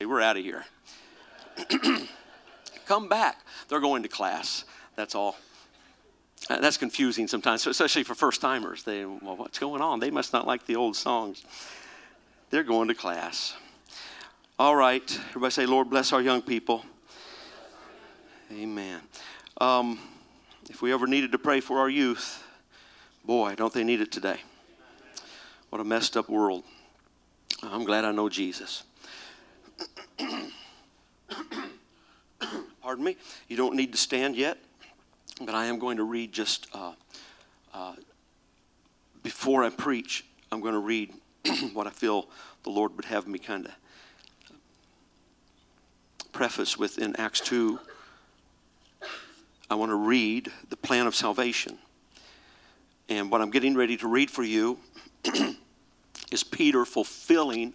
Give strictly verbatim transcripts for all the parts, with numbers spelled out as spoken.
we're out of here. Come back. They're going to class. That's all. Uh, that's confusing sometimes, especially for first-timers. They, well, what's going on? They must not like the old songs. They're going to class. All right. Everybody say, Lord, bless our young people. Amen. Um, if we ever needed to pray for our youth, boy, don't they need it today. What a messed up world. I'm glad I know Jesus. Pardon me. You don't need to stand yet, but I am going to read just, uh, uh, before I preach, I'm going to read what I feel the Lord would have me kind of preface with in Acts two. I want to read the plan of salvation. And what I'm getting ready to read for you is Peter fulfilling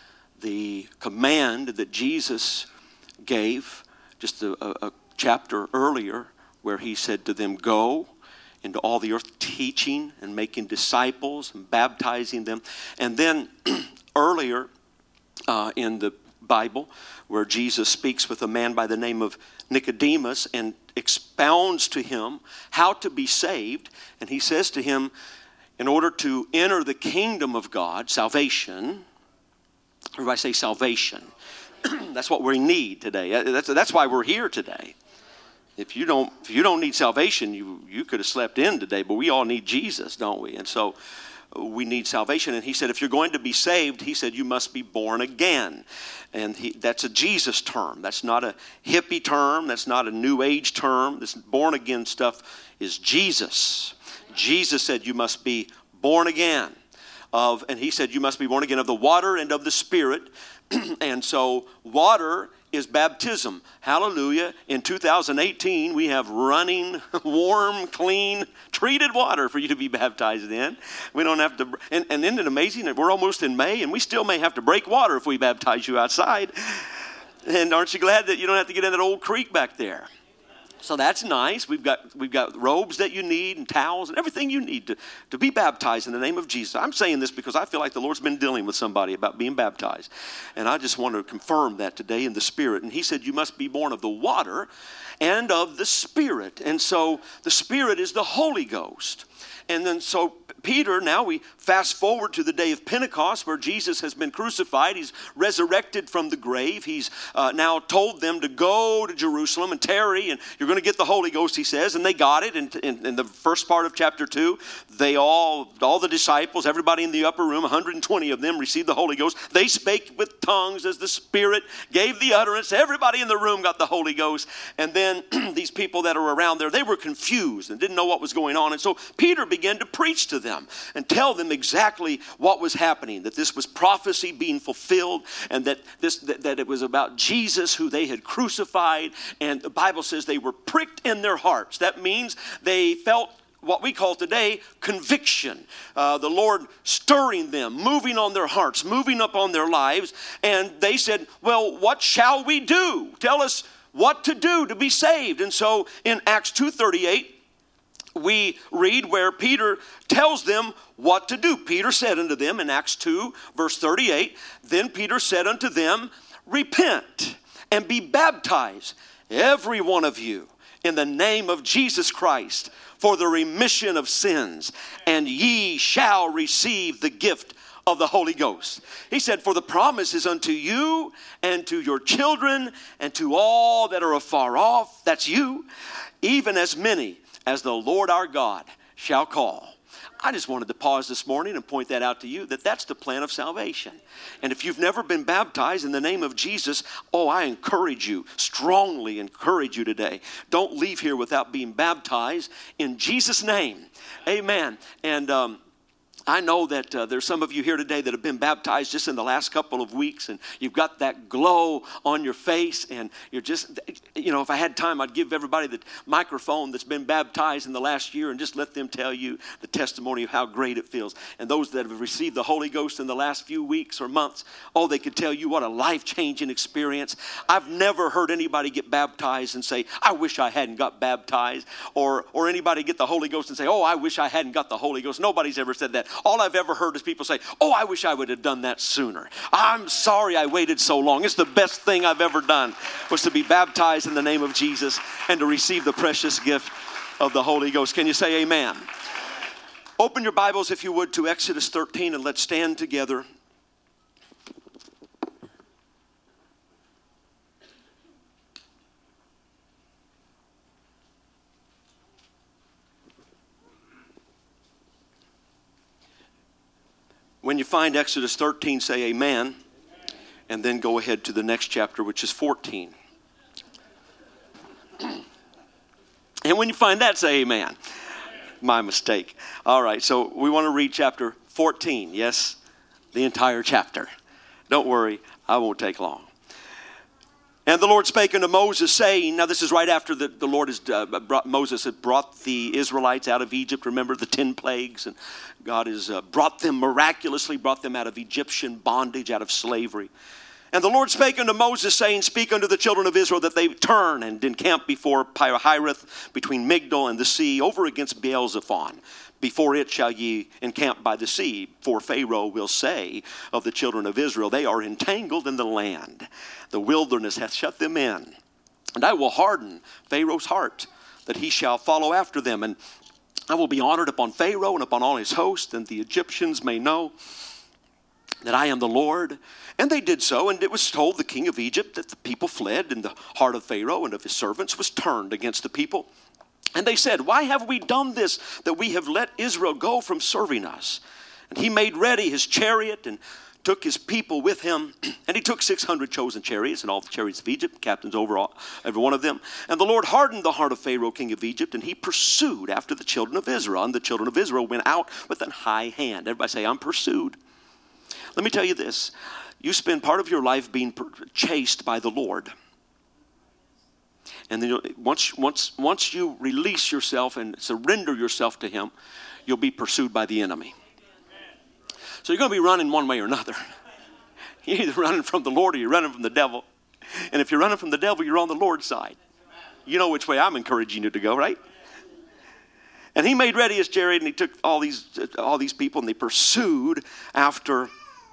the command that Jesus gave just a, a, a chapter earlier, where he said to them, go into all the earth, teaching and making disciples and baptizing them. And then earlier uh, in the Bible, where Jesus speaks with a man by the name of Nicodemus and expounds to him how to be saved. And he says to him, in order to enter the kingdom of God, salvation, everybody say salvation. That's what we need today. That's, that's why we're here today. If you don't, if you don't need salvation, you, you could have slept in today, but we all need Jesus, don't we? And so we need salvation. And he said, if you're going to be saved, he said, you must be born again. And he, that's a Jesus term. That's not a hippie term. That's not a new age term. This born again stuff is Jesus. Jesus said, you must be born again of, and he said, you must be born again of the water and of the Spirit. And so water is baptism. Hallelujah. In two thousand eighteen, we have running, warm, clean, treated water for you to be baptized in. We don't have to, and, and isn't it amazing that we're almost in May and we still may have to break water if we baptize you outside. And aren't you glad that you don't have to get in that old creek back there? So that's nice. We've got we've got robes that you need and towels and everything you need to, to be baptized in the name of Jesus. I'm saying this because I feel like the Lord's been dealing with somebody about being baptized. And I just want to confirm that today in the Spirit. And he said, you must be born of the water and of the Spirit. And so the Spirit is the Holy Ghost. And then so Peter, now we fast forward to the day of Pentecost where Jesus has been crucified. He's resurrected from the grave. He's uh, now told them to go to Jerusalem and tarry, and you're going to get the Holy Ghost, he says. And they got it. And in, in the first part of chapter two, they all, all the disciples, everybody in the upper room, one hundred twenty of them received the Holy Ghost. They spake with tongues as the Spirit gave the utterance. Everybody in the room got the Holy Ghost. And then these people that are around there, they were confused and didn't know what was going on. And so Peter began to preach to them and tell them exactly what was happening, that this was prophecy being fulfilled, and that this that, that it was about Jesus who they had crucified. And the Bible says they were pricked in their hearts. That means they felt what we call today conviction. Uh, the Lord stirring them, moving on their hearts, moving up on their lives. And they said, well, what shall we do? Tell us what to do to be saved. And so in Acts two thirty-eight, we read where Peter tells them what to do. Peter said unto them in Acts two, verse thirty-eight, then Peter said unto them, repent and be baptized, every one of you, in the name of Jesus Christ, for the remission of sins, and ye shall receive the gift of the Holy Ghost. He said, for the promise is unto you and to your children and to all that are afar off, that's you, even as many as the Lord our God shall call. I just wanted to pause this morning and point that out to you, that that's the plan of salvation. And if you've never been baptized in the name of Jesus, oh, I encourage you, strongly encourage you today. Don't leave here without being baptized in Jesus' name. Amen. And um, I know that uh, there's some of you here today that have been baptized just in the last couple of weeks, and you've got that glow on your face, and you're just, you know, if I had time, I'd give everybody the microphone that's been baptized in the last year and just let them tell you the testimony of how great it feels. And those that have received the Holy Ghost in the last few weeks or months, oh, they could tell you what a life-changing experience. I've never heard anybody get baptized and say, I wish I hadn't got baptized, or, or anybody get the Holy Ghost and say, oh, I wish I hadn't got the Holy Ghost. Nobody's ever said that. All I've ever heard is people say, oh, I wish I would have done that sooner. I'm sorry I waited so long. It's the best thing I've ever done was to be baptized in the name of Jesus and to receive the precious gift of the Holy Ghost. Can you say amen? Open your Bibles, if you would, to Exodus thirteen, and let's stand together. When you find Exodus thirteen, say amen, and then go ahead to the next chapter, which is fourteen. And when you find that, say amen. My mistake. All right, so we want to read chapter fourteen. Yes, the entire chapter. Don't worry, I won't take long. And the Lord spake unto Moses, saying, now this is right after the, the Lord has uh, brought, Moses had brought the Israelites out of Egypt. Remember the ten plagues, and God has uh, brought them miraculously, brought them out of Egyptian bondage, out of slavery. And the Lord spake unto Moses, saying, speak unto the children of Israel that they turn and encamp before Pi-hahiroth, between Migdol and the sea, over against Baal-zephon. Before it shall ye encamp by the sea, for Pharaoh will say of the children of Israel, they are entangled in the land. The wilderness hath shut them in. And I will harden Pharaoh's heart, that he shall follow after them. And I will be honored upon Pharaoh and upon all his host, and the Egyptians may know that I am the Lord. And they did so, and it was told the king of Egypt that the people fled, and the heart of Pharaoh and of his servants was turned against the people. And they said, why have we done this, that we have let Israel go from serving us? And he made ready his chariot and took his people with him. And he took six hundred chosen chariots and all the chariots of Egypt, captains over all, every one of them. And the Lord hardened the heart of Pharaoh, king of Egypt, and he pursued after the children of Israel. And the children of Israel went out with an high hand. Everybody say, I'm pursued. Let me tell you this. You spend part of your life being chased by the Lord. And then you'll, once, once, once you release yourself and surrender yourself to him, you'll be pursued by the enemy. So you're going to be running one way or another. You're either running from the Lord or you're running from the devil. And if you're running from the devil, you're on the Lord's side. You know which way I'm encouraging you to go, right? And he made ready his chariot, and he took all these all these people, and they pursued after,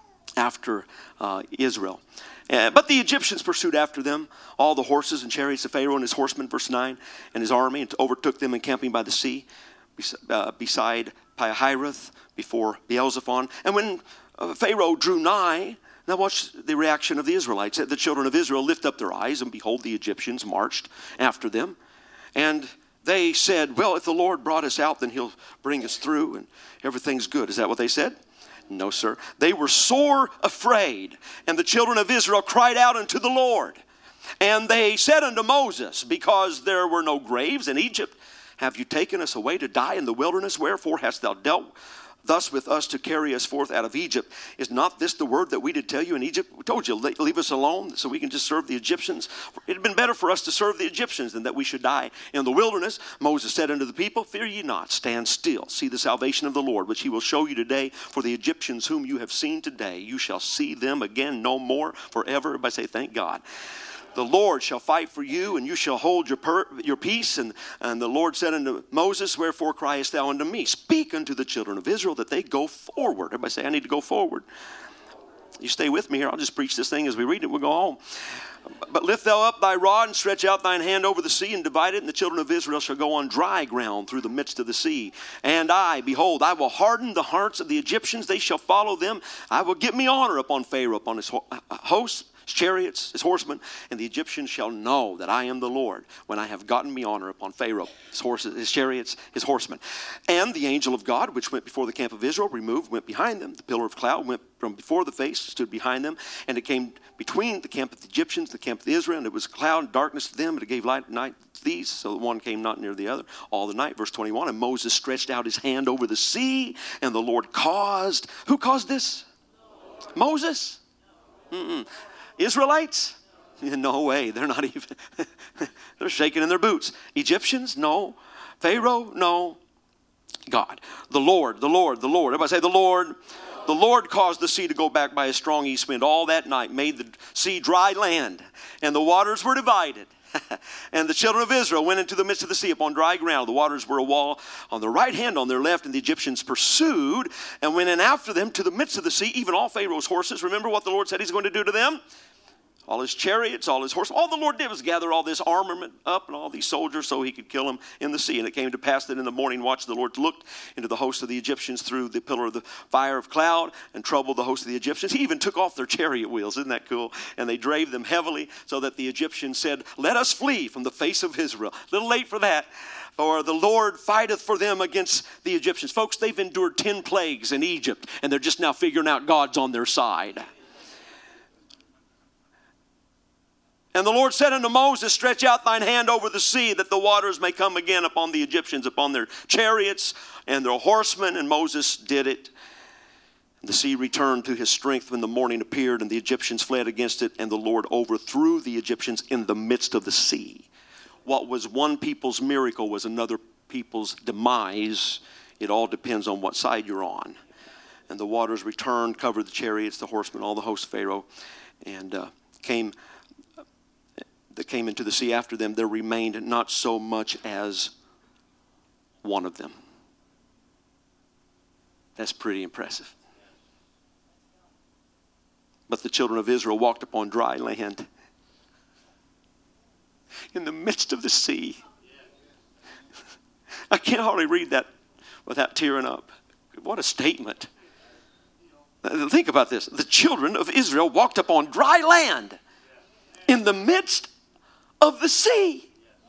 after uh, Israel. Uh, but the Egyptians pursued after them, all the horses and chariots of Pharaoh and his horsemen, verse nine, and his army, and overtook them encamping by the sea, bes- uh, beside Pi-hahiroth, before Baal-zephon. And when uh, Pharaoh drew nigh, now watch the reaction of the Israelites. The children of Israel lift up their eyes, and behold, the Egyptians marched after them. And they said, well, if the Lord brought us out, then he'll bring us through, and everything's good. Is that what they said? No, sir. They were sore afraid, and the children of Israel cried out unto the Lord. And they said unto Moses, because there were no graves in Egypt, have you taken us away to die in the wilderness? Wherefore hast thou dealt thus with us to carry us forth out of Egypt? Is not this the word that we did tell you in Egypt? We told you, leave us alone so we can just serve the Egyptians. It had been better for us to serve the Egyptians than that we should die in the wilderness. Moses said unto the people, fear ye not, stand still, see the salvation of the Lord, which he will show you today. For the Egyptians whom you have seen today, you shall see them again no more forever. Everybody say, thank God. The Lord shall fight for you, and you shall hold your per, your peace. And, and the Lord said unto Moses, wherefore criest thou unto me? Speak unto the children of Israel that they go forward. Everybody say, I need to go forward. You stay with me here. I'll just preach this thing as we read it. We'll go home. But lift thou up thy rod and stretch out thine hand over the sea and divide it, and the children of Israel shall go on dry ground through the midst of the sea. And I, behold, I will harden the hearts of the Egyptians. They shall follow them. I will give me honor upon Pharaoh, upon his hosts, his chariots, his horsemen, and the Egyptians shall know that I am the Lord when I have gotten me honor upon Pharaoh, his horses, his chariots, his horsemen. And the angel of God, which went before the camp of Israel, removed, went behind them. The pillar of cloud went from before the face, stood behind them, and it came between the camp of the Egyptians, the camp of Israel, and it was cloud and darkness to them, and it gave light at night to these, so one came not near the other all the night. Verse twenty-one, and Moses stretched out his hand over the sea, and the Lord caused, who caused this? Lord. Moses? Mm-mm. Israelites? No way. They're not even, they're shaking in their boots. Egyptians? No. Pharaoh? No. God. The Lord, the Lord, the Lord. Everybody say the Lord. Lord. The Lord caused the sea to go back by a strong east wind all that night, made the sea dry land, and the waters were divided. And the children of Israel went into the midst of the sea upon dry ground. The waters were a wall on their right hand, on their left, and the Egyptians pursued and went in after them to the midst of the sea, even all Pharaoh's horses. Remember what the Lord said he's going to do to them? All his chariots, all his horses. All the Lord did was gather all this armament up and all these soldiers so he could kill them in the sea. And it came to pass that in the morning watch the Lord looked into the host of the Egyptians through the pillar of the fire of cloud and troubled the host of the Egyptians. He even took off their chariot wheels. Isn't that cool? And they drave them heavily so that the Egyptians said, let us flee from the face of Israel. A little late for that. Or the Lord fighteth for them against the Egyptians. Folks, they've endured ten plagues in Egypt, and they're just now figuring out God's on their side. And the Lord said unto Moses, stretch out thine hand over the sea, that the waters may come again upon the Egyptians, upon their chariots and their horsemen. And Moses did it. The sea returned to his strength when the morning appeared, and the Egyptians fled against it, and the Lord overthrew the Egyptians in the midst of the sea. What was one people's miracle was another people's demise. It all depends on what side you're on. And the waters returned, covered the chariots, the horsemen, all the host of Pharaoh, and uh, came... that came into the sea after them, there remained not so much as one of them. That's pretty impressive. But the children of Israel walked upon dry land in the midst of the sea. I can't hardly read that without tearing up. What a statement. Think about this. The children of Israel walked upon dry land in the midst of the sea.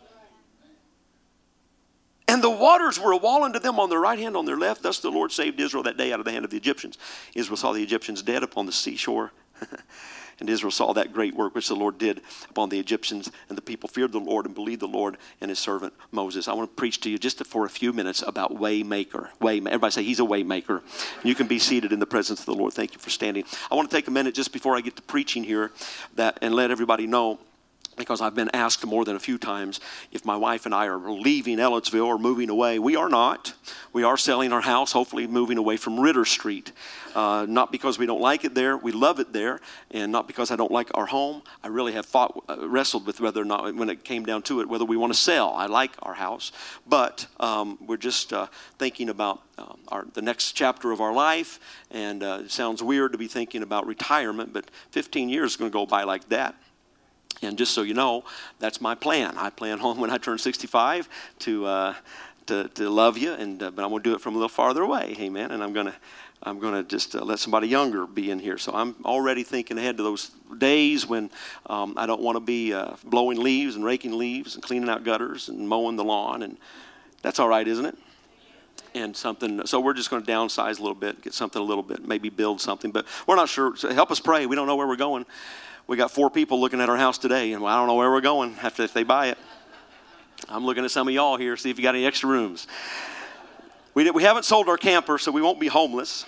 And the waters were a wall unto them on their right hand, on their left. Thus the Lord saved Israel that day out of the hand of the Egyptians. Israel saw the Egyptians dead upon the seashore. And Israel saw that great work which the Lord did upon the Egyptians. And the people feared the Lord and believed the Lord and his servant Moses. I want to preach to you just for a few minutes about way maker. Way, everybody say he's a way maker. You can be seated in the presence of the Lord. Thank you for standing. I want to take a minute just before I get to preaching here that and let everybody know, because I've been asked more than a few times if my wife and I are leaving Ellettsville or moving away. We are not. We are selling our house, hopefully moving away from Ritter Street. Uh, not because we don't like it there. We love it there. And not because I don't like our home. I really have fought, uh, wrestled with whether or not, when it came down to it, whether we want to sell. I like our house. But um, we're just uh, thinking about um, our, the next chapter of our life. And uh, it sounds weird to be thinking about retirement, but fifteen years is going to go by like that. And just so you know, that's my plan. I plan on when I turn sixty-five to uh, to, to love you, and uh, but I'm going to do it from a little farther away, amen. And I'm going to I'm going to just uh, let somebody younger be in here. So I'm already thinking ahead to those days when um, I don't want to be uh, blowing leaves and raking leaves and cleaning out gutters and mowing the lawn, and that's all right, isn't it? And something. So we're just going to downsize a little bit, get something a little bit, maybe build something, but we're not sure. So help us pray. We don't know where we're going. We got four people looking at our house today, and I don't know where we're going after if they buy it. I'm looking at some of y'all here, see if you got any extra rooms. We, we haven't sold our camper, so we won't be homeless.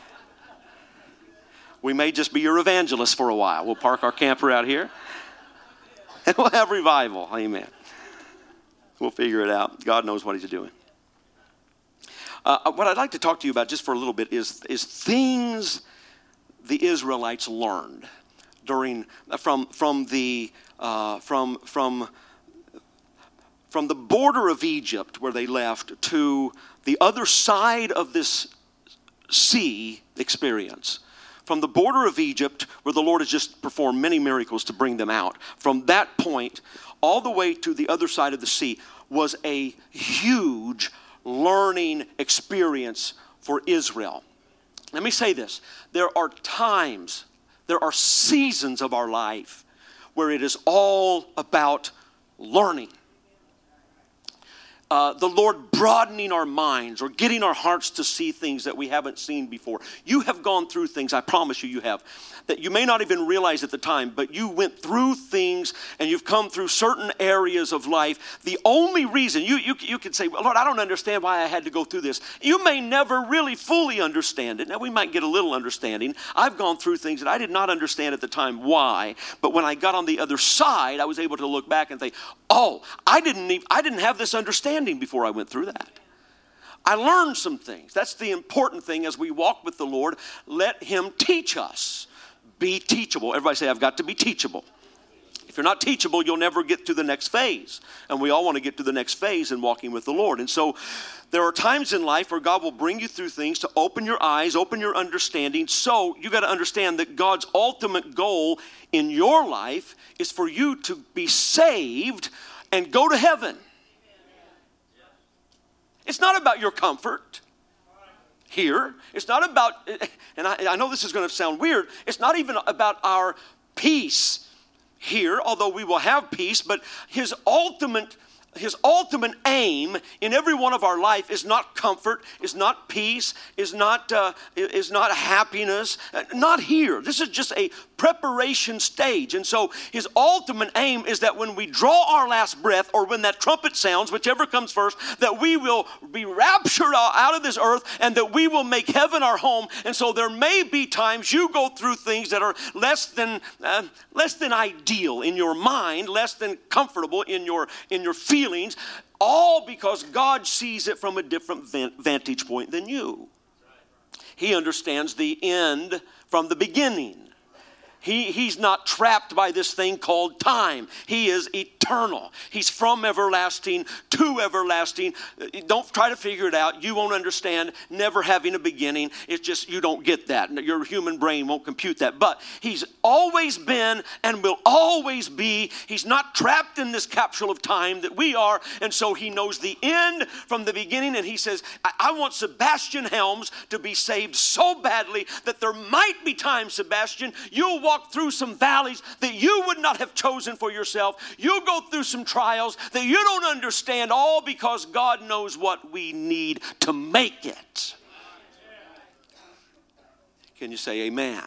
We may just be your evangelists for a while. We'll park our camper out here, and we'll have revival. Amen. We'll figure it out. God knows what he's doing. Uh, what I'd like to talk to you about just for a little bit is, is things the Israelites learned. During from from the uh, from from from the border of Egypt where they left to the other side of this sea experience, from the border of Egypt where the Lord has just performed many miracles to bring them out, from that point all the way to the other side of the sea was a huge learning experience for Israel. Let me say this: there are times. There are seasons of our life where it is all about learning. Uh, the Lord broadening our minds or getting our hearts to see things that we haven't seen before. You have gone through things, I promise you you have, that you may not even realize at the time, but you went through things and you've come through certain areas of life. The only reason, you, you, you could say, well, Lord, I don't understand why I had to go through this. You may never really fully understand it. Now, we might get a little understanding. I've gone through things that I did not understand at the time why, but when I got on the other side, I was able to look back and think, oh, I didn't even, I didn't have this understanding before I went through that. I learned some things. That's the important thing as we walk with the Lord. Let him teach us. Be teachable. Everybody say, I've got to be teachable. If If you're not teachable, you'll never get to the next phase. And we all want to get to the next phase in walking with the Lord. And so there are times in life where God will bring you through things to open your eyes, open your understanding. So you got to understand that God's ultimate goal in your life is for you to be saved and go to heaven. It's not about your comfort here. It's not about, and I, I know this is going to sound weird, it's not even about our peace here, although we will have peace, but his ultimate His ultimate aim in every one of our life is not comfort, is not peace, is not uh, is not happiness, uh, not here. This is just a preparation stage. And so his ultimate aim is that when we draw our last breath, or when that trumpet sounds, whichever comes first, that we will be raptured out of this earth and that we will make heaven our home. And so there may be times you go through things that are less than uh, less than ideal in your mind, less than comfortable in your in your feelings. All because God sees it from a different vantage point than you. He understands the end from the beginning. He, he's not trapped by this thing called time. He is eternal. He's from everlasting to everlasting. Don't try to figure it out. You won't understand never having a beginning. It's just you don't get that. Your human brain won't compute that. But he's always been and will always be. He's not trapped in this capsule of time that we are. And so he knows the end from the beginning. And he says, I, I want Sebastian Helms to be saved so badly that there might be times, Sebastian, you'll walk through some valleys that you would not have chosen for yourself. You'll go through some trials that you don't understand, all because God knows what we need to make it. Can you say amen?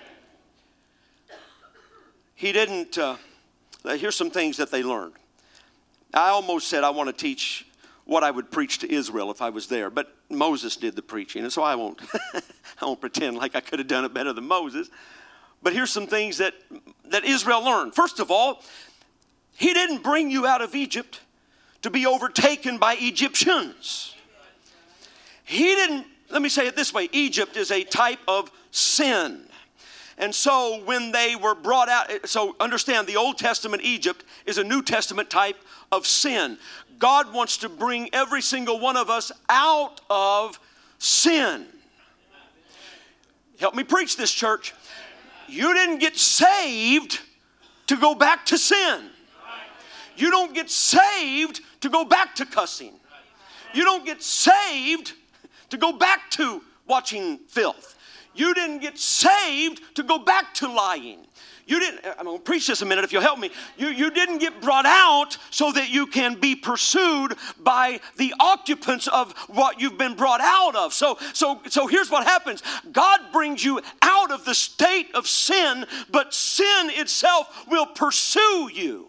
He didn't, uh, here's some things that they learned. I almost said I want to teach what I would preach to Israel if I was there, but Moses did the preaching, and so I won't, I won't pretend like I could have done it better than Moses. But here's some things that, that Israel learned. First of all, he didn't bring you out of Egypt to be overtaken by Egyptians. He didn't, let me say it this way, Egypt is a type of sin. And so when they were brought out, so understand the Old Testament Egypt is a New Testament type of sin. God wants to bring every single one of us out of sin. Help me preach this, church. You didn't get saved to go back to sin. You don't get saved to go back to cussing. You don't get saved to go back to watching filth. You didn't get saved to go back to lying. You didn't, I'm going to preach this a minute if you'll help me. You, you didn't get brought out so that you can be pursued by the occupants of what you've been brought out of. So, so, so here's what happens. God brings you out of the state of sin, but sin itself will pursue you.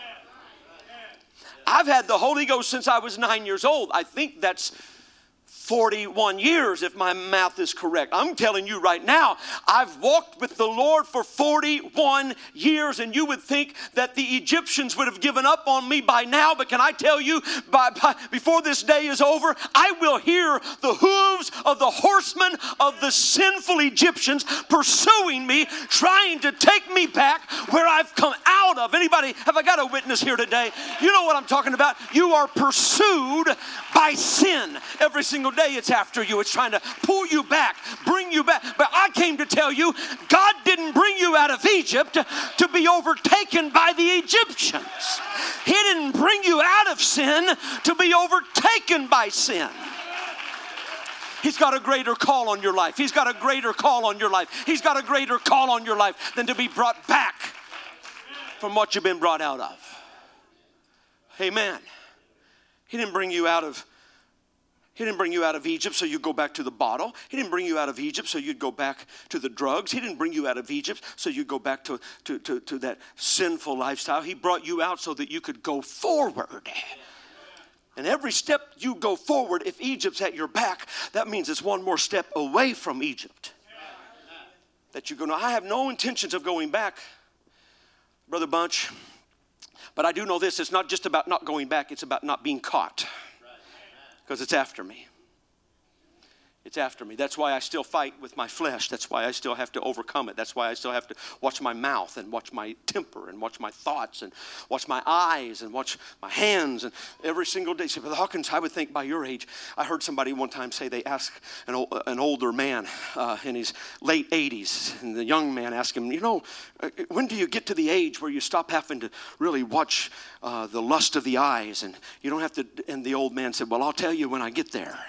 I've had the Holy Ghost since I was nine years old. I think that's forty-one years, if my math is correct. I'm telling you right now, I've walked with the Lord for forty-one years, and you would think that the Egyptians would have given up on me by now, but can I tell you, by, by, before this day is over, I will hear the hooves of the horsemen of the sinful Egyptians pursuing me, trying to take me back where I've come out of. Anybody, have I got a witness here today? You know what I'm talking about. You are pursued by sin every single day. It's after you. It's trying to pull you back, bring you back. But I came to tell you, God didn't bring you out of Egypt to be overtaken by the Egyptians. He didn't bring you out of sin to be overtaken by sin. He's got a greater call on your life. He's got a greater call on your life. He's got a greater call on your life than to be brought back from what you've been brought out of. Amen. He didn't bring you out of He didn't bring you out of Egypt so you go back to the bottle. He didn't bring you out of Egypt so you'd go back to the drugs. He didn't bring you out of Egypt so you'd go back to, to, to, to that sinful lifestyle. He brought you out so that you could go forward. And every step you go forward, if Egypt's at your back, that means it's one more step away from Egypt. That you go, no, I have no intentions of going back, Brother Bunch. But I do know this, it's not just about not going back, it's about not being caught. Because it's after me. It's after me. That's why I still fight with my flesh. That's why I still have to overcome it. That's why I still have to watch my mouth and watch my temper and watch my thoughts and watch my eyes and watch my hands. And every single day. See, Brother Hawkins, I would think by your age, I heard somebody one time say they asked an, old, an older man uh, in his late eighties, and the young man asked him, you know, when do you get to the age where you stop having to really watch uh, the lust of the eyes? And you don't have to, and the old man said, well, I'll tell you when I get there.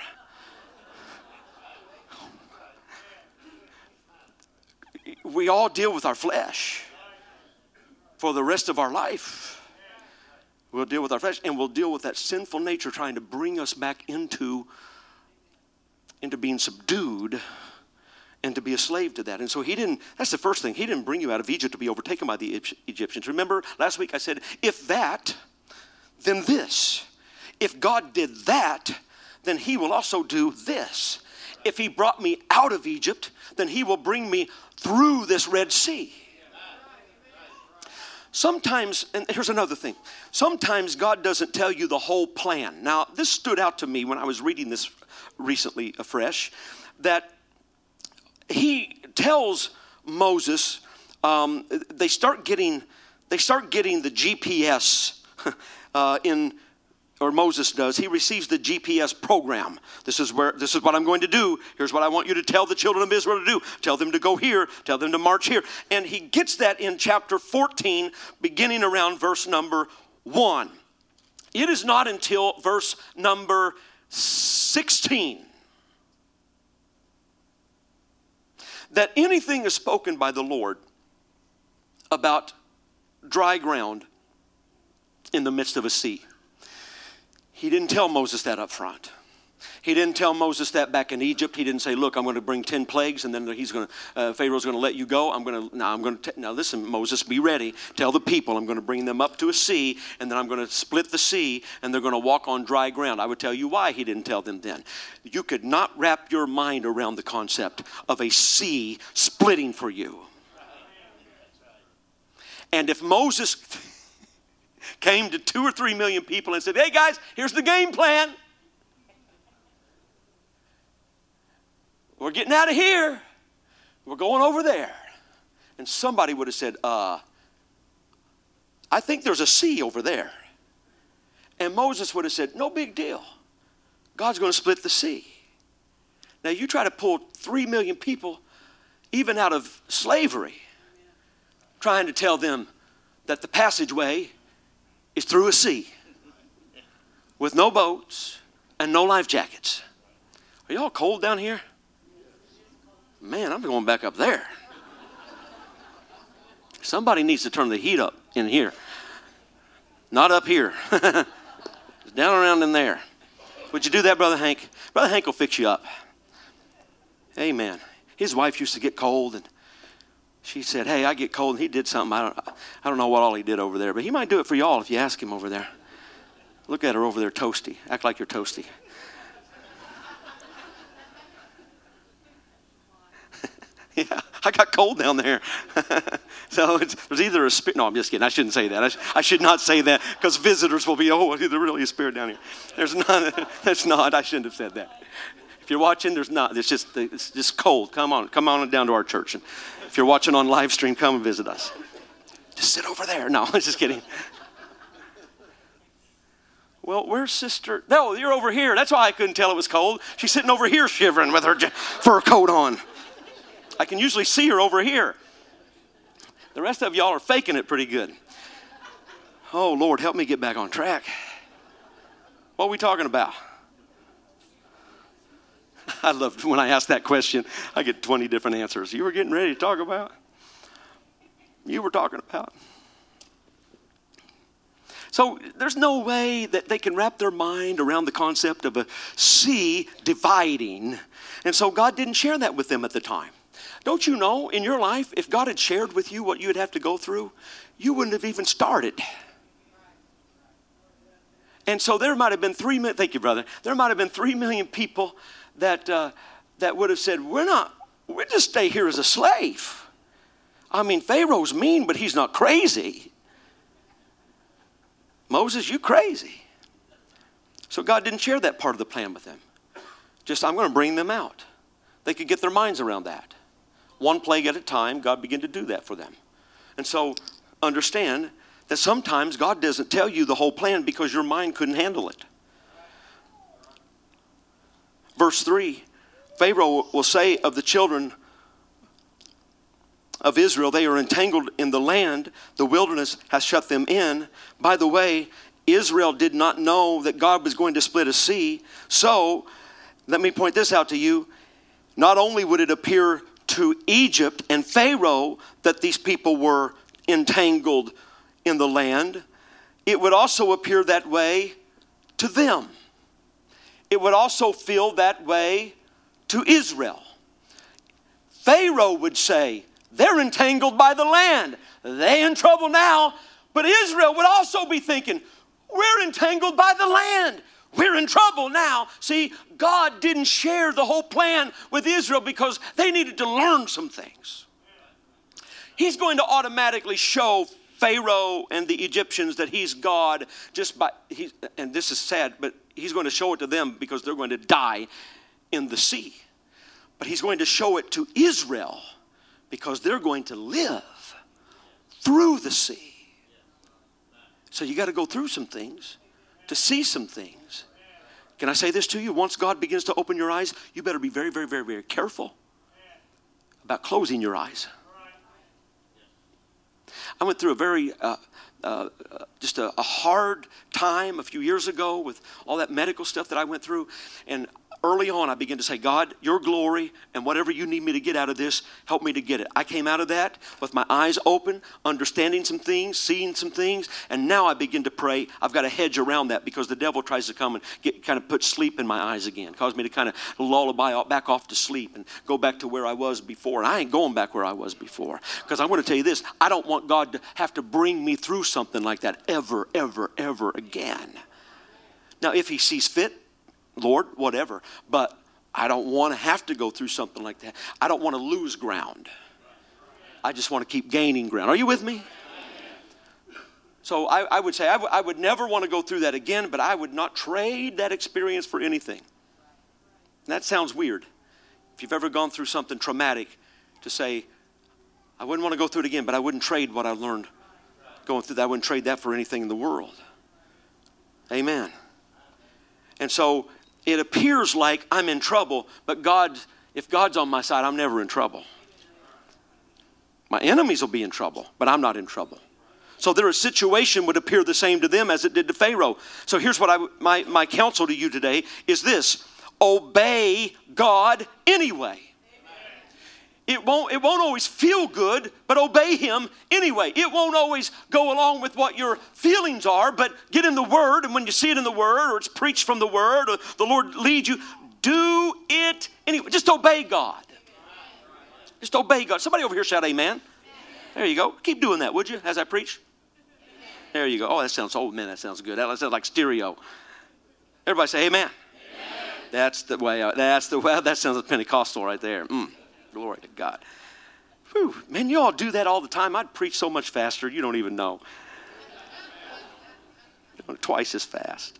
We all deal with our flesh for the rest of our life. We'll deal with our flesh, and we'll deal with that sinful nature trying to bring us back into, into being subdued and to be a slave to that. And so he didn't, that's the first thing. He didn't bring you out of Egypt to be overtaken by the Egyptians. Remember last week I said, if that, then this. If God did that, then he will also do this. If he brought me out of Egypt, then he will bring me through this Red Sea. Sometimes, and here's another thing. Sometimes God doesn't tell you the whole plan. Now, this stood out to me when I was reading this recently afresh, that he tells Moses, um, they start getting, they start getting the G P S uh, in. Or Moses does, he receives the G P S program. This is where, this is what I'm going to do. Here's what I want you to tell the children of Israel to do. Tell them to go here. Tell them to march here. And he gets that in chapter fourteen, beginning around verse number one. It is not until verse number sixteen that anything is spoken by the Lord about dry ground in the midst of a sea. He didn't tell Moses that up front. He didn't tell Moses that back in Egypt. He didn't say, look, I'm going to bring ten plagues and then he's going to, uh, Pharaoh's going to let you go. I'm going to, now I'm going to, now listen, Moses, be ready. Tell the people I'm going to bring them up to a sea and then I'm going to split the sea and they're going to walk on dry ground. I would tell you why he didn't tell them then. You could not wrap your mind around the concept of a sea splitting for you. And if Moses came to two or three million people and said, hey guys, here's the game plan. We're getting out of here. We're going over there. And somebody would have said, uh, I think there's a sea over there. And Moses would have said, no big deal. God's going to split the sea. Now you try to pull three million people even out of slavery, trying to tell them that the passageway is through a sea with no boats and no life jackets. Are y'all cold down here? Man, I'm going back up there. Somebody needs to turn the heat up in here. Not up here. It's down around in there. Would you do that, Brother Hank? Brother Hank will fix you up. Amen. His wife used to get cold and she said, hey, I get cold, and he did something. I don't, I don't know what all he did over there, but he might do it for y'all if you ask him over there. Look at her over there, toasty. Act like you're toasty. Yeah, I got cold down there. So it's, there's either a spirit. No, I'm just kidding. I shouldn't say that. I, sh- I should not say that because visitors will be, oh, there's really a spirit down here. There's not. That's not. I shouldn't have said that. If you're watching, there's not. It's just, it's just cold. Come on. Come on down to our church. And if you're watching on live stream, come and visit us. Just sit over there. No, I'm just kidding. Well, where's sister? No, you're over here. That's why I couldn't tell it was cold. She's sitting over here shivering with her fur coat on. I can usually see her over here. The rest of y'all are faking it pretty good. Oh, Lord, help me get back on track. What are we talking about? I love when I ask that question, I get twenty different answers. You were getting ready to talk about? You were talking about? So there's no way that they can wrap their mind around the concept of a sea dividing. And so God didn't share that with them at the time. Don't you know, in your life, if God had shared with you what you would have to go through, you wouldn't have even started. And so there might have been three million, thank you, brother. There might have been three million people that uh, that would have said, we're not, we'll just stay here as a slave. I mean, Pharaoh's mean, but he's not crazy. Moses, you crazy. So God didn't share that part of the plan with them. Just, I'm going to bring them out. They could get their minds around that. One plague at a time, God began to do that for them. And so understand that sometimes God doesn't tell you the whole plan because your mind couldn't handle it. Verse three, Pharaoh will say of the children of Israel, they are entangled in the land. The wilderness has shut them in. By the way, Israel did not know that God was going to split a sea. So, let me point this out to you. Not only would it appear to Egypt and Pharaoh that these people were entangled in the land, it would also appear that way to them. It would also feel that way to Israel. Pharaoh would say, they're entangled by the land. They're in trouble now. But Israel would also be thinking, we're entangled by the land. We're in trouble now. See, God didn't share the whole plan with Israel because they needed to learn some things. He's going to automatically show Pharaoh and the Egyptians that he's God just by, he, and this is sad, but he's going to show it to them because they're going to die in the sea. But he's going to show it to Israel because they're going to live through the sea. So you got to go through some things to see some things. Can I say this to you? Once God begins to open your eyes, you better be very, very, very, very careful about closing your eyes. I went through a very, uh, uh, just a, a hard time a few years ago with all that medical stuff that I went through. And early on, I began to say, God, your glory and whatever you need me to get out of this, help me to get it. I came out of that with my eyes open, understanding some things, seeing some things, and now I begin to pray. I've got a hedge around that because the devil tries to come and get, kind of put sleep in my eyes again, cause me to kind of lullaby back off to sleep and go back to where I was before. And I ain't going back where I was before because I want to tell you this, I don't want God to have to bring me through something like that ever, ever, ever again. Now, if he sees fit, Lord, whatever. But I don't want to have to go through something like that. I don't want to lose ground. I just want to keep gaining ground. Are you with me? So I, I would say I, w- I would never want to go through that again, but I would not trade that experience for anything. And that sounds weird. If you've ever gone through something traumatic, to say, I wouldn't want to go through it again, but I wouldn't trade what I learned going through that. I wouldn't trade that for anything in the world. Amen. And so it appears like I'm in trouble, but God, if God's on my side, I'm never in trouble. My enemies will be in trouble, but I'm not in trouble. So their situation would appear the same to them as it did to Pharaoh. So here's what I, my, my counsel to you today is this: obey God anyway. It won't, it won't always feel good, but obey him anyway. It won't always go along with what your feelings are, but get in the Word, and when you see it in the Word, or it's preached from the Word, or the Lord leads you, do it anyway. Just obey God. Just obey God. Somebody over here shout amen. There you go. Keep doing that, would you, as I preach? There you go. Oh, that sounds, oh man, that sounds good. That sounds like stereo. Everybody say amen. Amen. That's the way, I, that's the way, that sounds like Pentecostal right there. Mm. Glory to God. Whew, man, you all do that all the time. I'd preach so much faster, you don't even know. Twice as fast.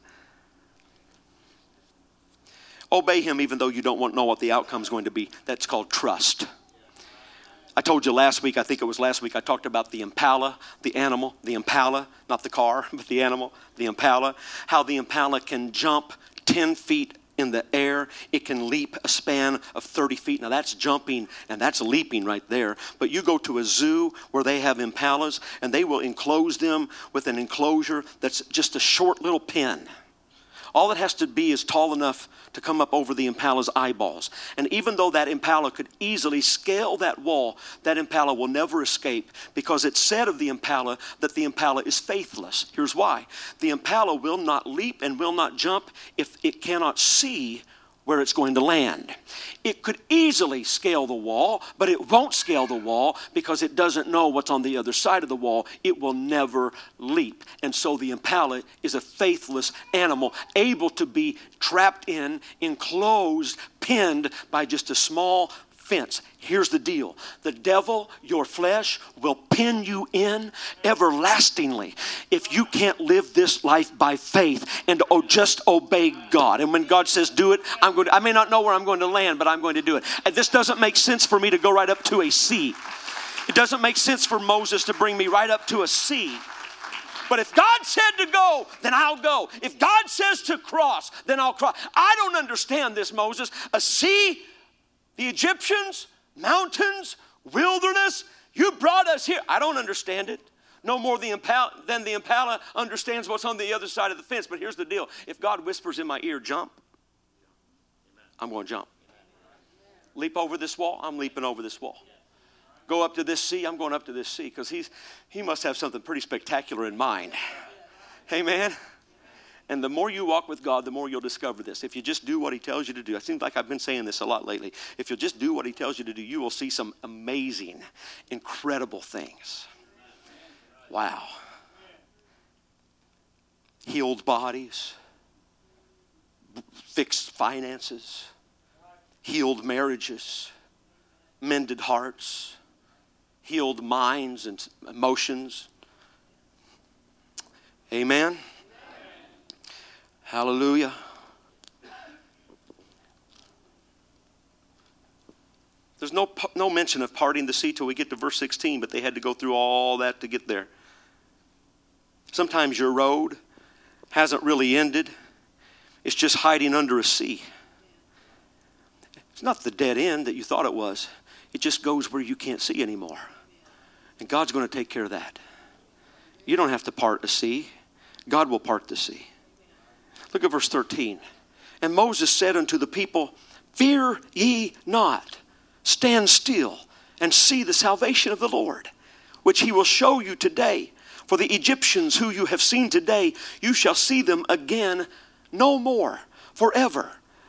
Obey him even though you don't want to know what the outcome is going to be. That's called trust. I told you last week, I think it was last week, I talked about the impala, the animal, the impala, not the car, but the animal, the impala, how the impala can jump ten feet in the air. It can leap a span of thirty feet. Now that's jumping and that's leaping right there. But you go to a zoo where they have impalas and they will enclose them with an enclosure that's just a short little pen. All it has to be is tall enough to come up over the impala's eyeballs. And even though that impala could easily scale that wall, that impala will never escape because it's said of the impala that the impala is faithless. Here's why. The impala will not leap and will not jump if it cannot see where it's going to land. It could easily scale the wall, but it won't scale the wall because it doesn't know what's on the other side of the wall. It will never leap. And so the impala is a faithless animal, able to be trapped in, enclosed, pinned by just a small fence. Here's the deal. The devil, your flesh, will pin you in everlastingly if you can't live this life by faith and oh, just obey God. And when God says do it, I'm going to, I may not know where I'm going to land, but I'm going to do it. And this doesn't make sense for me to go right up to a sea. It doesn't make sense for Moses to bring me right up to a sea. But if God said to go, then I'll go. If God says to cross, then I'll cross. I don't understand this, Moses. A sea, the Egyptians, mountains, wilderness, you brought us here. I don't understand it. No more the impala, than the impala understands what's on the other side of the fence. But here's the deal. If God whispers in my ear, jump, I'm going to jump. Leap over this wall, I'm leaping over this wall. Go up to this sea, I'm going up to this sea, because he's he must have something pretty spectacular in mind. Amen. And the more you walk with God, the more you'll discover this. If you just do what he tells you to do, it seems like I've been saying this a lot lately. If you'll just do what he tells you to do, you will see some amazing, incredible things. Wow. Healed bodies, fixed finances, healed marriages, mended hearts, healed minds and emotions. Amen. Hallelujah. There's no, no mention of parting the sea till we get to verse sixteen, but they had to go through all that to get there. Sometimes your road hasn't really ended. It's just hiding under a sea. It's not the dead end that you thought it was. It just goes where you can't see anymore. And God's going to take care of that. You don't have to part a sea. God will part the sea. Look at verse thirteen. And Moses said unto the people, fear ye not. Stand still and see the salvation of the Lord, which he will show you today. For the Egyptians who you have seen today, you shall see them again no more, forever.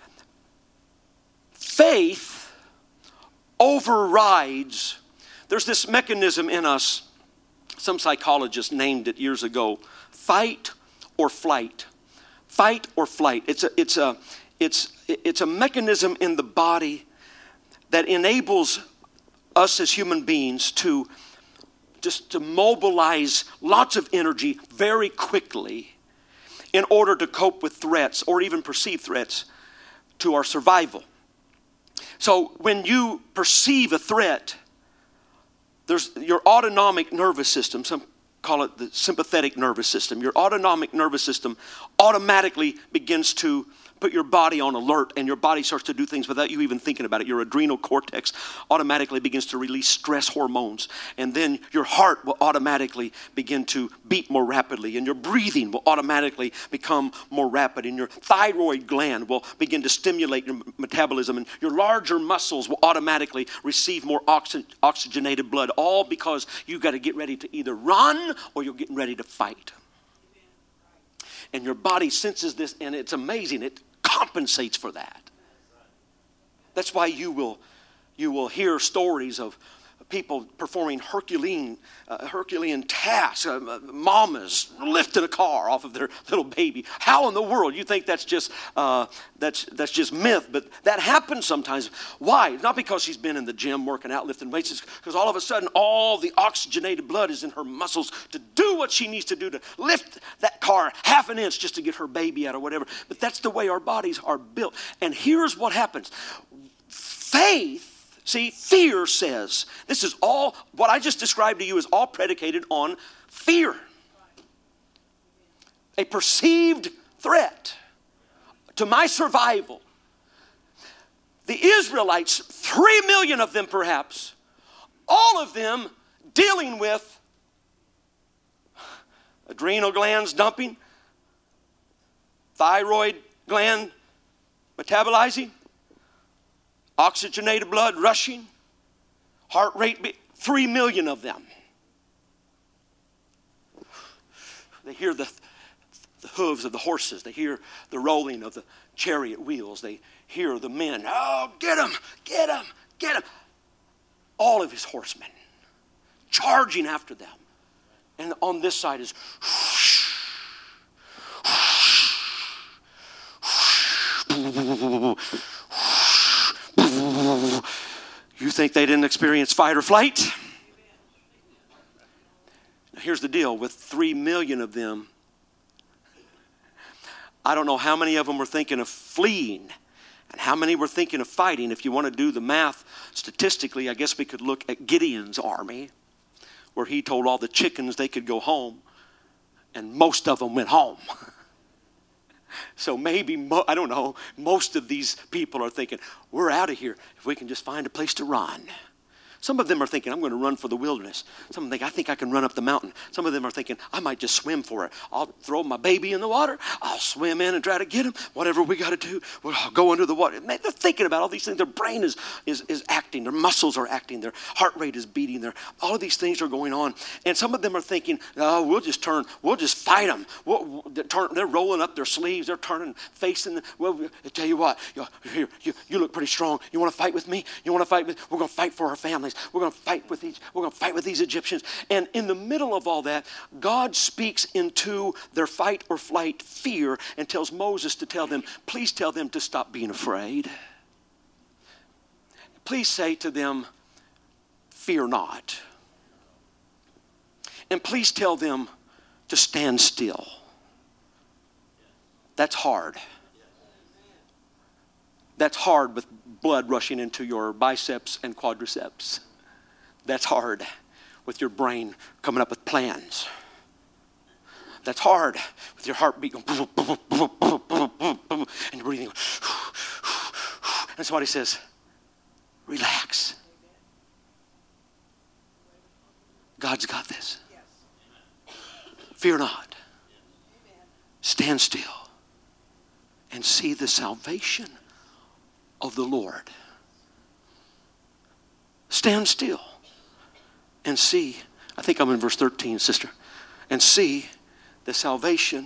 Faith overrides. There's this mechanism in us, some psychologists named it years ago, fight or flight. Fight or flight. It's a, it's a, it's, it's a mechanism in the body that enables us as human beings to just to mobilize lots of energy very quickly in order to cope with threats or even perceived threats to our survival. So when you perceive a threat, there's your autonomic nervous system, some call it the sympathetic nervous system. Your autonomic nervous system automatically begins to put your body on alert, and your body starts to do things without you even thinking about it. Your adrenal cortex automatically begins to release stress hormones, and then your heart will automatically begin to beat more rapidly, and your breathing will automatically become more rapid, and your thyroid gland will begin to stimulate your metabolism, and your larger muscles will automatically receive more oxy- oxygenated blood, all because you got to get ready to either run or you're getting ready to fight. And your body senses this, and it's amazing. It compensates for that. That's why you will, you will hear stories of people performing Herculean, uh, Herculean tasks. Uh, mamas lifting a car off of their little baby. How in the world? You think that's just uh, that's that's just myth, but that happens sometimes. Why? Not because she's been in the gym working out, lifting weights. It's because all of a sudden all the oxygenated blood is in her muscles to do what she needs to do to lift that car half an inch just to get her baby out or whatever. But that's the way our bodies are built. And here's what happens. Faith. See, fear says, this is all, what I just described to you is all predicated on fear. A perceived threat to my survival. The Israelites, three million of them perhaps, all of them dealing with adrenal glands dumping, thyroid gland metabolizing, oxygenated blood rushing, heart rate, be- three million of them. They hear the, the hooves of the horses. They hear the rolling of the chariot wheels. They hear the men, oh, get him, get him, get him. All of his horsemen charging after them. And on this side is think they didn't experience fight or flight? Now, here's the deal. With three million of them, I don't know how many of them were thinking of fleeing and how many were thinking of fighting. If you want to do the math statistically, I guess we could look at Gideon's army, where he told all the chickens they could go home, and most of them went home. So maybe, mo- I don't know, most of these people are thinking, we're out of here if we can just find a place to run. Some of them are thinking, I'm going to run for the wilderness. Some of them think, I think I can run up the mountain. Some of them are thinking, I might just swim for it. I'll throw my baby in the water. I'll swim in and try to get him. Whatever we got to do, we'll go under the water. They're thinking about all these things. Their brain is, is, is acting. Their muscles are acting. Their heart rate is beating. Their, all of these things are going on. And some of them are thinking, oh, we'll just turn. We'll just fight them. We'll, they're, turn, they're rolling up their sleeves. They're turning, facing. The, well, I tell you what, you, here, you, you look pretty strong. You want to fight with me? You want to fight with? We're going to fight for our families. We're going to fight with these. We're going to fight with these Egyptians. And in the middle of all that, God speaks into their fight or flight fear and tells Moses to tell them, please tell them to stop being afraid. Please say to them, fear not. And please tell them to stand still. That's hard. That's hard with blood rushing into your biceps and quadriceps. That's hard with your brain coming up with plans. That's hard with your heartbeat going boom, boom, boom, boom, boom, boom, boom, and you're breathing. And somebody says, relax. God's got this. Fear not. Stand still and see the salvation of the Lord. Stand still and see. I think I'm in verse thirteen, sister. And see the salvation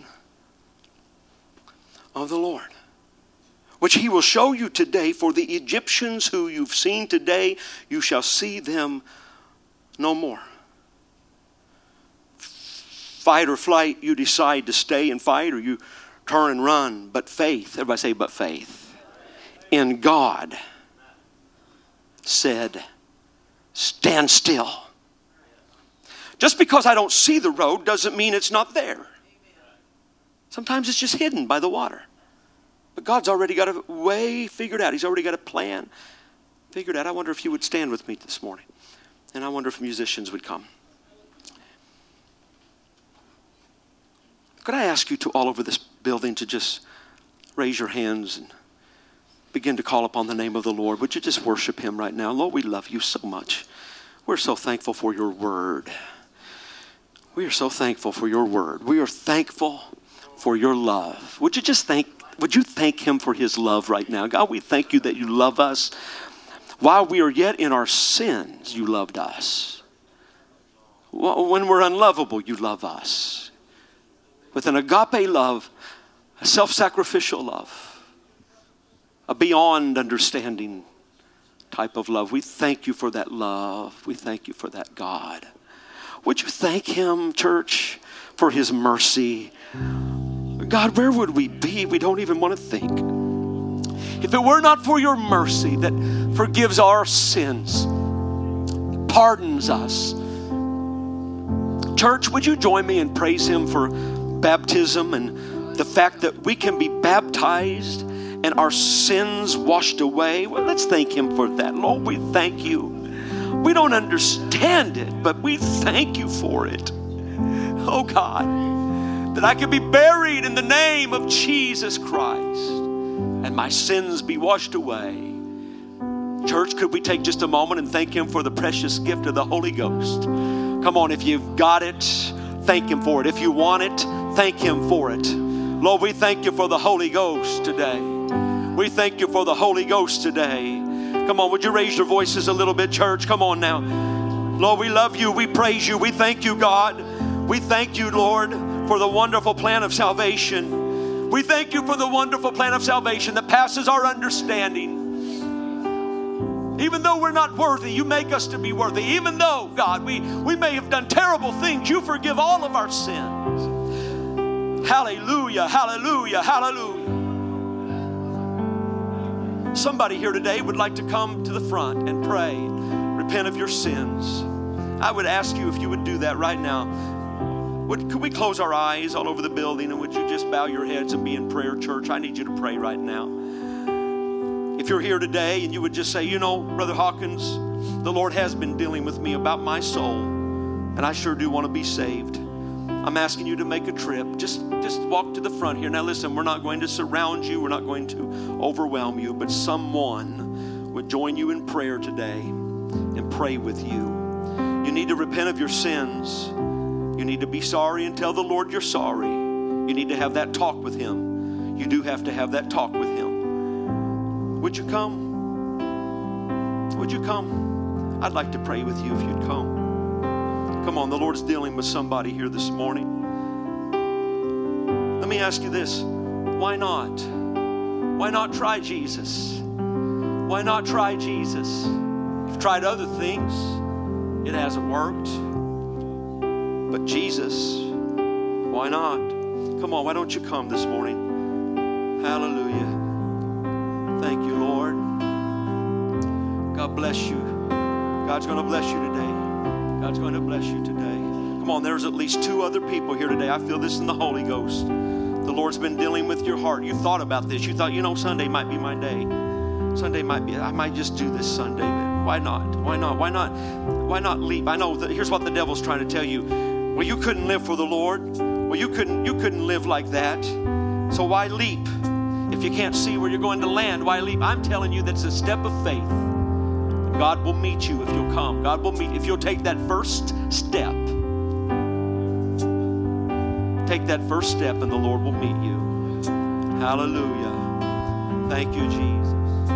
of the Lord, which he will show you today. For the Egyptians who you've seen today, you shall see them no more. Fight or flight, you decide to stay and fight, or you turn and run. But faith, everybody say, but faith in God said, stand still. Just because I don't see the road doesn't mean it's not there. Sometimes it's just hidden by the water. But God's already got a way figured out. He's already got a plan figured out. I wonder if you would stand with me this morning. And I wonder if musicians would come. Could I ask you to all over this building to just raise your hands and begin to call upon the name of the Lord? Would you just worship him right now? Lord, we love you so much. We're so thankful for your word. We are so thankful for your word. We are thankful for your love. Would you just thank, would you thank him for his love right now? God, we thank you that you love us. While we are yet in our sins, you loved us. When we're unlovable, you love us. With an agape love, a self-sacrificial love, a beyond understanding type of love. We thank you for that love. We thank you for that, God. Would you thank him, church, for his mercy? God, where would we be? We don't even want to think. If it were not for your mercy that forgives our sins, pardons us. Church, would you join me and praise him for baptism and the fact that we can be baptized and our sins washed away? Well, let's thank him for that. Lord, we thank you. We don't understand it, but we thank you for it. Oh God, that I can be buried in the name of Jesus Christ and my sins be washed away. Church, could we take just a moment and thank him for the precious gift of the Holy Ghost? Come on, if you've got it, thank him for it. If you want it, thank him for it. Lord, we thank you for the Holy Ghost today. We thank you for the Holy Ghost today. Come on, would you raise your voices a little bit, church? Come on now. Lord, we love you. We praise you. We thank you, God. We thank you, Lord, for the wonderful plan of salvation. We thank you for the wonderful plan of salvation that passes our understanding. Even though we're not worthy, you make us to be worthy. Even though, God, we, we may have done terrible things, you forgive all of our sins. Hallelujah, hallelujah, hallelujah. Somebody here today would like to come to the front and pray, repent of your sins. I would ask you if you would do that right now. Would, could we close our eyes all over the building, and would you just bow your heads and be in prayer, church? I need you to pray right now. If you're here today and you would just say, you know, Brother Hawkins, the Lord has been dealing with me about my soul, and I sure do want to be saved. I'm asking you to make a trip. Just, just walk to the front here. Now listen, we're not going to surround you. We're not going to overwhelm you, but someone would join you in prayer today and pray with you. You need to repent of your sins. You need to be sorry and tell the Lord you're sorry. You need to have that talk with Him. You do have to have that talk with Him. Would you come? Would you come? I'd like to pray with you if you'd come. Come on, the Lord's dealing with somebody here this morning. Let me ask you this. Why not? Why not try Jesus? Why not try Jesus? You've tried other things. It hasn't worked. But Jesus, why not? Come on, why don't you come this morning? Hallelujah. Thank you, Lord. God bless you. God's going to bless you today. God's going to bless you today. Come on, there's at least two other people here today. I feel this in the Holy Ghost. The Lord's been dealing with your heart. You thought about this. You thought, you know, Sunday might be my day. Sunday might be, I might just do this Sunday. Why not? Why not? Why not? Why not leap? I know that here's what the devil's trying to tell you. Well, you couldn't live for the Lord. Well, you couldn't, you couldn't live like that. So why leap? If you can't see where you're going to land, why leap? I'm telling you that's a step of faith. God will meet you if you'll come. God will meet if you'll take that first step. Take that first step and the Lord will meet you. Hallelujah. Thank you, Jesus.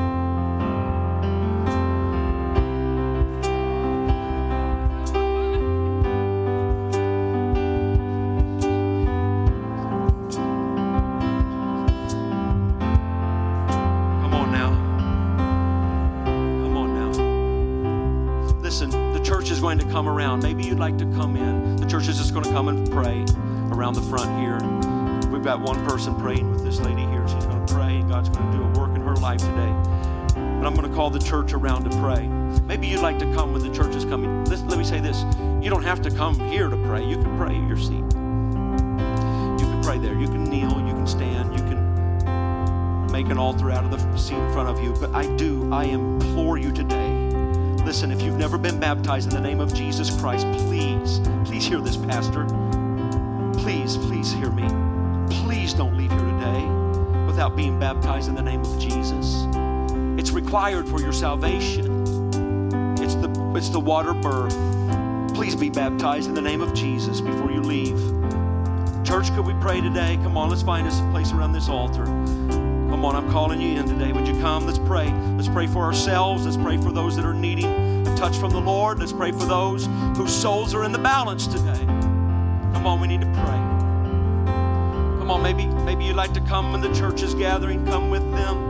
Going to come around. Maybe you'd like to come in. The church is just going to come and pray around the front here. We've got one person praying with this lady here. She's going to pray, and God's going to do a work in her life today. But I'm going to call the church around to pray. Maybe you'd like to come when the church is coming. Let, let me say this. You don't have to come here to pray. You can pray at your seat. You can pray there. You can kneel. You can stand. You can make an altar out of the seat in front of you. But I do, I implore you today. Listen, if you've never been baptized in the name of Jesus Christ, please, please hear this, Pastor. Please, please hear me. Please don't leave here today without being baptized in the name of Jesus. It's required for your salvation. It's the, it's the water birth. Please be baptized in the name of Jesus before you leave. Church, could we pray today? Come on, let's find us a place around this altar. Come on, I'm calling you in today. Would you come? Let's pray. Let's pray for ourselves. Let's pray for those that are needing a touch from the Lord. Let's pray for those whose souls are in the balance today. Come on, we need to pray. Come on, maybe, maybe you'd like to come when the church is gathering. Come with them.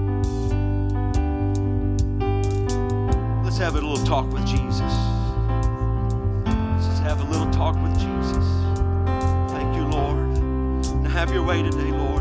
Let's have a little talk with Jesus. Let's just have a little talk with Jesus. Thank you, Lord. Now have your way today, Lord.